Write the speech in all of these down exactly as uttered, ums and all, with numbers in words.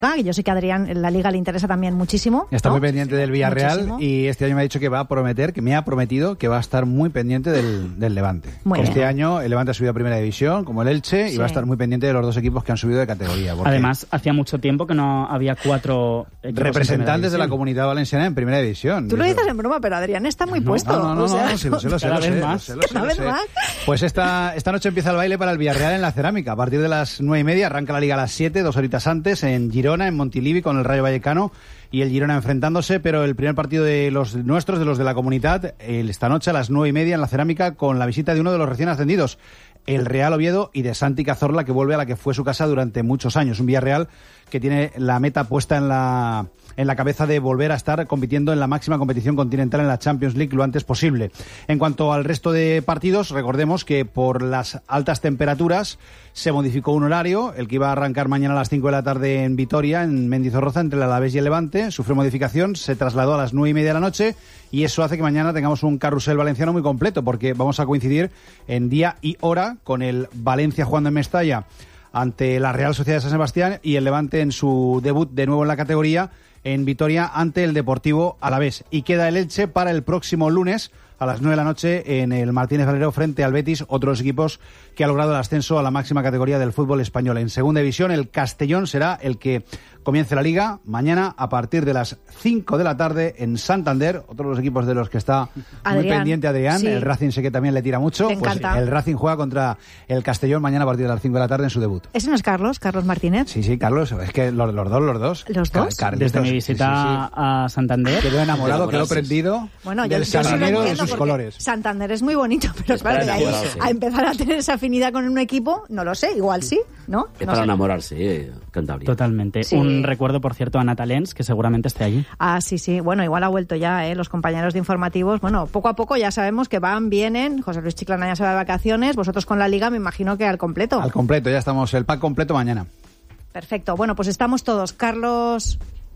Yo sé que a Adrián en la Liga le interesa también muchísimo. Está ¿no? muy pendiente del Villarreal Muchísimo. Y este año me ha dicho que va a prometer, que me ha prometido que va a estar muy pendiente del, del Levante. Muy este bien. año el Levante ha subido a Primera División, como el Elche, Sí. y va a estar muy pendiente de los dos equipos que han subido de categoría. porque Además, hacía mucho tiempo que no había cuatro equipos representantes de la División. Comunidad Valenciana en Primera División. Tú lo Eso- dices en broma, pero Adrián está muy No, puesto. No, no, no, o sea, no, sí, lo sé, lo sé, Cada lo sé, vez lo más. sé, lo sé, Cada lo vez sé. más. Pues esta, esta noche empieza el baile para el Villarreal en la Cerámica. A partir de las nueve y media arranca la Liga a las siete, dos horitas antes, en Girona, en Montilivi, con el Rayo Vallecano y el Girona enfrentándose, pero el primer partido de los nuestros, de los de la Comunidad, el- esta noche a las nueve y media en la Cerámica, con la visita de uno de los recién ascendidos, el Real Oviedo, y de Santi Cazorla, que vuelve a la que fue su casa durante muchos años. Un Villarreal que tiene la meta puesta en la en la cabeza de volver a estar compitiendo en la máxima competición continental en la Champions League lo antes posible. En cuanto al resto de partidos, recordemos que por las altas temperaturas se modificó un horario, el que iba a arrancar mañana a las cinco de la tarde en Vitoria, en Mendizorroza, entre el Alavés y el Levante, sufrió modificación, se trasladó a las nueve y media de la noche, y eso hace que mañana tengamos un carrusel valenciano muy completo, porque vamos a coincidir en día y hora con el Valencia jugando en Mestalla ante la Real Sociedad de San Sebastián, y el Levante en su debut de nuevo en la categoría en Vitoria ante el Deportivo Alavés. Y queda el Elche para el próximo lunes a las nueve de la noche en el Martínez Valero frente al Betis, otros equipos que ha logrado el ascenso a la máxima categoría del fútbol español. En segunda división, el Castellón será el que comience la Liga mañana a partir de las cinco de la tarde en Santander, otro de los equipos de los que está muy Adrián, pendiente Adrián. sí. El Racing sé que también le tira mucho. Le Pues encanta. el Racing juega contra el Castellón mañana a partir de las cinco de la tarde en su debut. ¿Ese no es Carlos? ¿Carlos Martínez? Sí, sí, Carlos, es que los, los dos, los dos. ¿Los dos? Car- Desde Carlitos, mi sí, visita sí, sí. a Santander. Quedó enamorado, quedó Enamorarse. prendido Bueno, yo, del yo sí lo santanero y de entiendo sus porque colores. Santander es muy bonito, pero Es claro, para de ahí enamorarse. a empezar a tener esa afinidad con un equipo, no lo sé, igual sí, ¿no? Es No para sé. enamorarse, eh, Cantabria. Totalmente. Sí. Un recuerdo, por cierto, a Ana Talens, que seguramente esté allí. Ah, sí, sí. Bueno, igual ha vuelto ya, ¿eh? Los compañeros de informativos. Bueno, poco a poco ya sabemos que van, vienen. José Luis Chiclana ya se va de vacaciones. Vosotros con la Liga, me imagino que al completo. Al completo, ya estamos, el pack completo mañana. Perfecto. Bueno, pues estamos todos. Carlos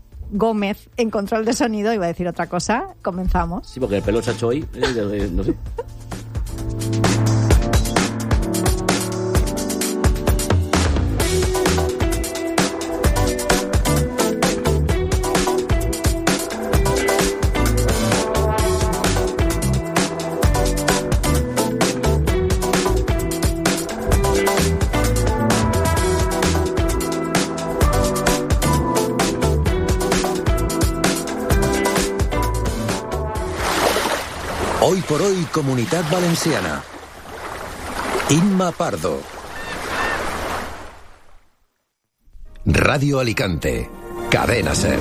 Gómez en control de sonido. Iba a decir otra cosa. Comenzamos. Sí, porque el pelo se ha hecho hoy, eh, eh, no sé. Hoy por hoy, Comunitat Valenciana. Inma Pardo. Radio Alicante. Cadena Ser.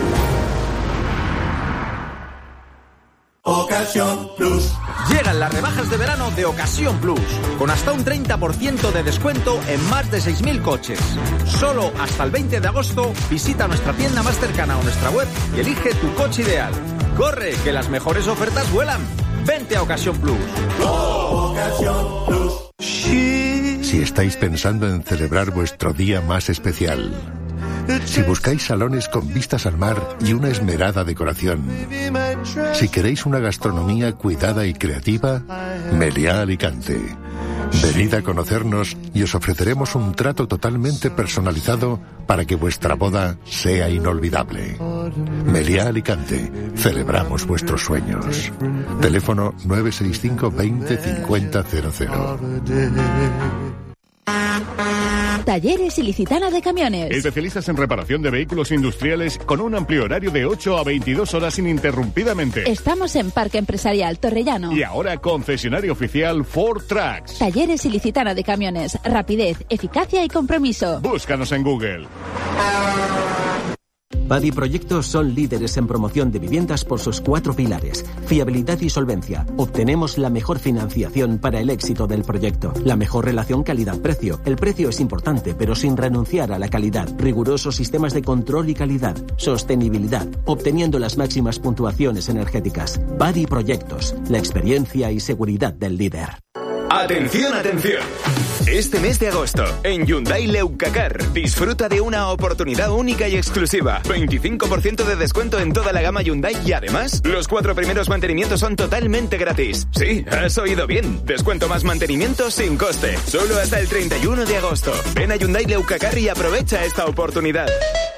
Ocasión Plus. Llegan las rebajas de verano de Ocasión Plus, con hasta un treinta por ciento de descuento en más de seis mil coches. Solo hasta el veinte de agosto, visita nuestra tienda más cercana o nuestra web y elige tu coche ideal. ¡Corre, que las mejores ofertas vuelan! Vente a Ocasión Plus. Ocasión Plus. Si estáis pensando en celebrar vuestro día más especial, si buscáis salones con vistas al mar y una esmerada decoración, si queréis una gastronomía cuidada y creativa, Meliá Alicante. Venid a conocernos y os ofreceremos un trato totalmente personalizado para que vuestra boda sea inolvidable. Meliá Alicante. Celebramos vuestros sueños. Teléfono nueve seis cinco veinte cincuenta cero cero. Talleres Ilicitana de Camiones. Especialistas en reparación de vehículos industriales con un amplio horario de ocho a veintidós horas ininterrumpidamente. Estamos en Parque Empresarial Torrellano. Y ahora concesionario oficial Ford Trucks. Talleres Ilicitana de Camiones. Rapidez, eficacia y compromiso. Búscanos en Google. Padi Proyectos son líderes en promoción de viviendas por sus cuatro pilares: fiabilidad y solvencia. Obtenemos la mejor financiación para el éxito del proyecto. La mejor relación calidad-precio. El precio es importante, pero sin renunciar a la calidad. Rigurosos sistemas de control y calidad. Sostenibilidad, obteniendo las máximas puntuaciones energéticas. Padi Proyectos, la experiencia y seguridad del líder. Atención, atención. Este mes de agosto, en Hyundai Leucacar, disfruta de una oportunidad única y exclusiva. veinticinco por ciento de descuento en toda la gama Hyundai y además, los cuatro primeros mantenimientos son totalmente gratis. Sí, has oído bien. Descuento más mantenimiento sin coste. Solo hasta el treinta y uno de agosto. Ven a Hyundai Leucacar y aprovecha esta oportunidad.